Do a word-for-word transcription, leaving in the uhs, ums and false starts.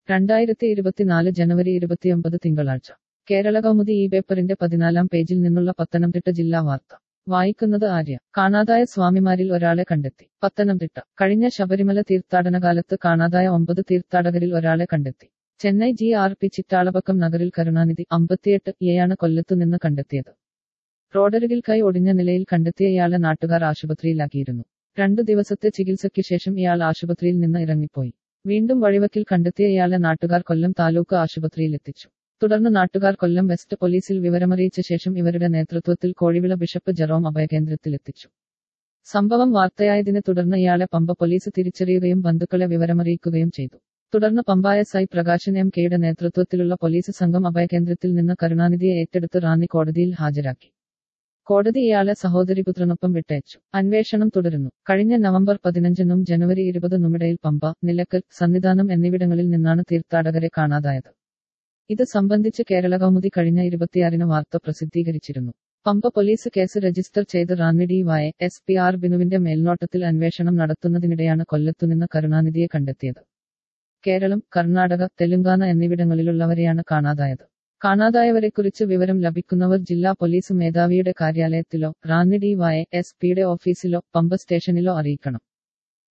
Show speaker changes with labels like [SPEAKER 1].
[SPEAKER 1] രണ്ടായിരത്തി ഇരുപത്തിനാല് ജനുവരി ഇരുപത്തിയൊമ്പത് തിങ്കളാഴ്ച കേരള കൗമുദി ഈ പേപ്പറിന്റെ പതിനാലാം പേജിൽ നിന്നുള്ള പത്തനംതിട്ട ജില്ലാ വാർത്ത വായിക്കുന്നത് ആര്യ. കാണാതായ സ്വാമിമാരിൽ ഒരാളെ കണ്ടെത്തി. പത്തനംതിട്ട. കഴിഞ്ഞ ശബരിമല തീർത്ഥാടനകാലത്ത് കാണാതായ ഒമ്പത് തീർത്ഥാടകരിൽ ഒരാളെ കണ്ടെത്തി. Chennai G R P Chitlapakkam നഗറിൽ കരുണാനിധി അമ്പത്തിയെട്ട് യെയാണ് കൊല്ലത്തുനിന്ന് കണ്ടെത്തിയത്. റോഡരികിൽ കൈ ഒടിഞ്ഞ നിലയിൽ കണ്ടെത്തിയ ഇയാളെ നാട്ടുകാർ ആശുപത്രിയിലാക്കിയിരുന്നു. രണ്ടു ദിവസത്തെ ചികിത്സയ്ക്ക് ശേഷം ഇയാൾ ആശുപത്രിയിൽ നിന്ന് ഇറങ്ങിപ്പോയി. വീണ്ടും വഴിവക്കിൽ കണ്ടെത്തിയ ഇയാളെ നാട്ടുകാർ കൊല്ലം താലൂക്ക് ആശുപത്രിയിലെത്തിച്ചു. തുടർന്ന് നാട്ടുകാർ കൊല്ലം വെസ്റ്റ് പോലീസിൽ വിവരമറിയിച്ച ശേഷം ഇവരുടെ നേതൃത്വത്തിൽ കോഴിവിള ബിഷപ്പ് ജെറോം അഭയകേന്ദ്രത്തിലെത്തിച്ചു. സംഭവം വാർത്തയായതിനെ തുടർന്ന് ഇയാളെ പമ്പ പോലീസ് തിരിച്ചറിയുകയും ബന്ധുക്കളെ വിവരമറിയിക്കുകയും ചെയ്തു. തുടർന്ന് Pamba S I Prakashan M കെയുടെ നേതൃത്വത്തിലുള്ള പോലീസ് സംഘം അഭയകേന്ദ്രത്തിൽ നിന്ന് കരുണാനിധിയെ ഏറ്റെടുത്ത് റാന്നി കോടതിയിൽ ഹാജരാക്കി. കോടതി ഇയാളെ സഹോദരിപുത്രനൊപ്പം വിട്ടയച്ചു. അന്വേഷണം തുടരുന്നു. കഴിഞ്ഞ നവംബർ പതിനഞ്ചിനും ജനുവരി ഇരുപതിനുമിടയിൽ പമ്പ, നിലക്കൽ, സന്നിധാനം എന്നിവിടങ്ങളിൽ നിന്നാണ് തീർത്ഥാടകരെ കാണാതായത്. ഇത് സംബന്ധിച്ച് കേരള കൗമുദി കഴിഞ്ഞ ഇരുപത്തിയാറിന് വാർത്ത പ്രസിദ്ധീകരിച്ചിരുന്നു. പമ്പ പോലീസ് കേസ് രജിസ്റ്റർ ചെയ്ത് Ranni D Y S P R ബിനുവിന്റെ മേൽനോട്ടത്തിൽ അന്വേഷണം നടത്തുന്നതിനിടെയാണ് കൊല്ലത്തുനിന്ന് കരുണാനിധിയെ കണ്ടെത്തിയത്. കേരളം, കർണാടക, തെലുങ്കാന എന്നിവിടങ്ങളിലുള്ളവരെയാണ് കാണാതായത്. കാണാതായവരെക്കുറിച്ച് വിവരം ലഭിക്കുന്നവർ ജില്ലാ പോലീസ് മേധാവിയുടെ കാര്യാലയത്തിലോ റാന്നി ഡി വൈ എസ് പിയുടെ ഓഫീസിലോ പമ്പ സ്റ്റേഷനിലോ അറിയിക്കണം.